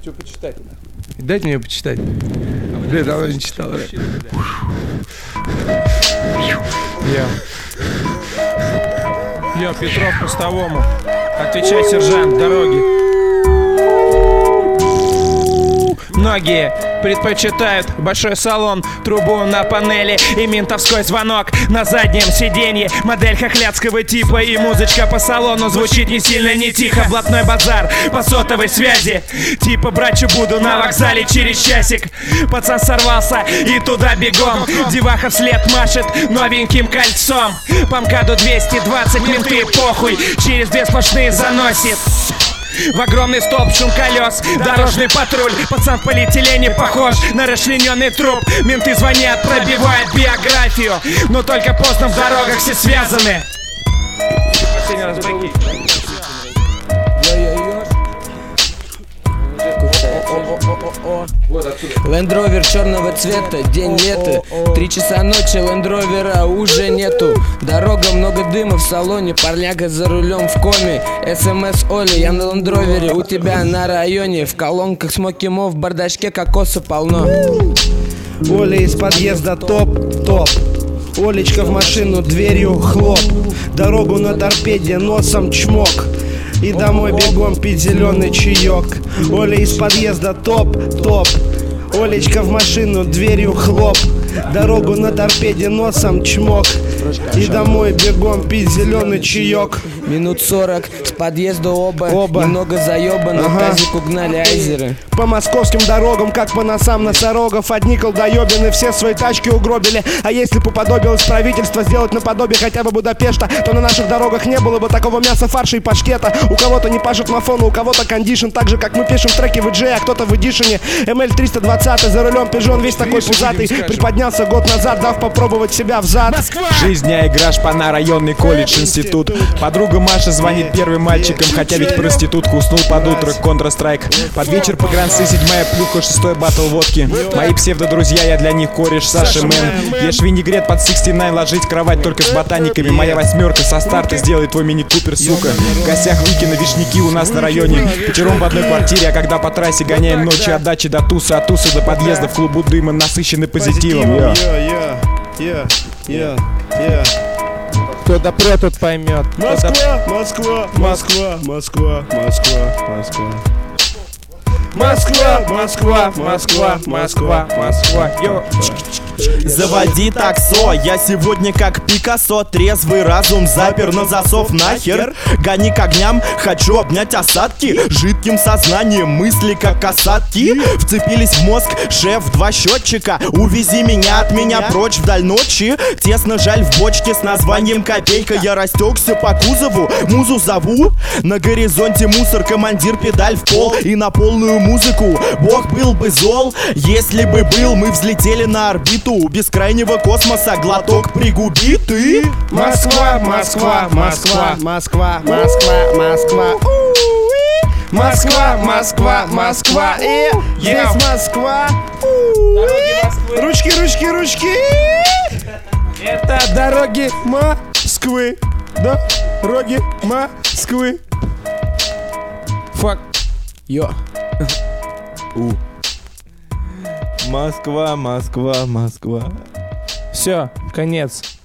что почитать. Дайте мне почитать. Бля, давно не читал. Йо, Петров постовому. Отвечай, сержант, дороги. Многие предпочитают большой салон, трубу на панели и ментовской звонок на заднем сиденье. Модель хохлядского типа и музычка по салону звучит не сильно, не тихо. Блатной базар по сотовой связи. Типа брачу буду на вокзале через часик. Пацан сорвался и туда бегом. Деваха вслед машет новеньким кольцом. По МКАДу 220 менты похуй, через две сплошные заносит. В огромный столб шум колес, дорожный патруль. Пацан в полиэтилене похож на расчлененный труп. Менты звонят, пробивают биографию, но только поздно, в дорогах все связаны. Последний раз байки. Land Rover черного цвета, день лета. 3 часа ночи, Land Rover уже нету. Дорога, много дыма в салоне, парняга за рулем в коме. СМС Оля, я на Land Rover, у тебя на районе. В колонках Смоки Мо, в бардачке кокоса полно. Оля из подъезда топ. Олечка в машину, дверью хлоп. Дорогу на торпеде, носом чмок. И домой бегом пить зеленый чаек. Оля из подъезда топ. Олечка в машину, дверью хлоп. Дорогу на торпеде, носом чмок. И домой бегом пить зеленый чаек. Минут 40 с подъезда оба. Немного заебано, тазик угнали айзеры. По московским дорогам, как по носам носорогов. Одни колдоебины все свои тачки угробили. А если бы уподобилось правительство сделать наподобие хотя бы Будапешта, то на наших дорогах не было бы такого мяса, фарша и паштета. У кого-то не пашет на фону, у кого-то кондишн. Так же, как мы пишем треки в EJ, а кто-то в эдишене. ML 320 за рулем пижон, весь такой пузатый. Приподнялся год назад, дав попробовать себя взад. Жизнь не игра, шпана, районный колледж, институт. Подруга Маша звонит первым мальчикам, хотя ведь проститутка уснул под утро, Counter-Strike. Под вечер погранцы, 7-я плюха, 6-й баттл водки. Мои псевдо-друзья, я для них кореш, Саша Мэн. Ешь винегрет под 69, ложить в кровать только с ботаниками. Моя 8-ка со старта сделает твой мини-купер, сука. В гостях Викина, вишняки у нас на районе. Пятером в одной квартире, а когда по трассе гоняем ночи от дачи до туса, от туса до подъезда, в клубу дыма, насыщенный позитивом. Кто допрет, тот поймет. Москва. Йо. Заводи таксо, я сегодня как Пикассо. Трезвый разум запер на засов нахер. Гони к огням, хочу обнять осадки. Жидким сознанием мысли как касатки вцепились в мозг, шеф, 2 счетчика. Увези меня от меня прочь вдаль ночи. Тесно жаль в бочке с названием копейка. Я растекся по кузову, музу зову. На горизонте мусор, командир педаль в пол. И на полную музыку Бог был бы зол, если бы был. Мы взлетели на орбиту бескрайнего космоса, глоток пригуби ты. Москва. И здесь Москва. Ручки. Это Дороги Москвы. Дороги Москвы. фак. Йо. Москва. Все, конец.